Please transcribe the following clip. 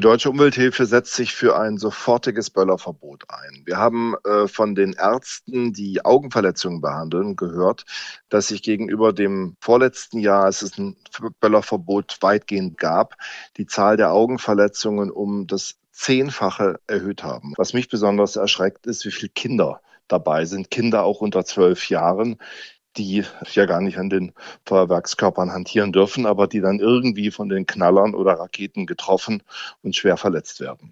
Deutsche Umwelthilfe setzt sich für ein sofortiges Böllerverbot ein. Wir haben von den Ärzten, die Augenverletzungen behandeln, gehört, dass sich gegenüber dem vorletzten Jahr, als es ein Böllerverbot weitgehend gab, die Zahl der Augenverletzungen um das Zehnfache erhöht haben. Was mich besonders erschreckt, ist, wie viele Kinder dabei sind. Kinder auch unter 12 Jahren, die ja gar nicht an den Feuerwerkskörpern hantieren dürfen, aber die dann irgendwie von den Knallern oder Raketen getroffen und schwer verletzt werden.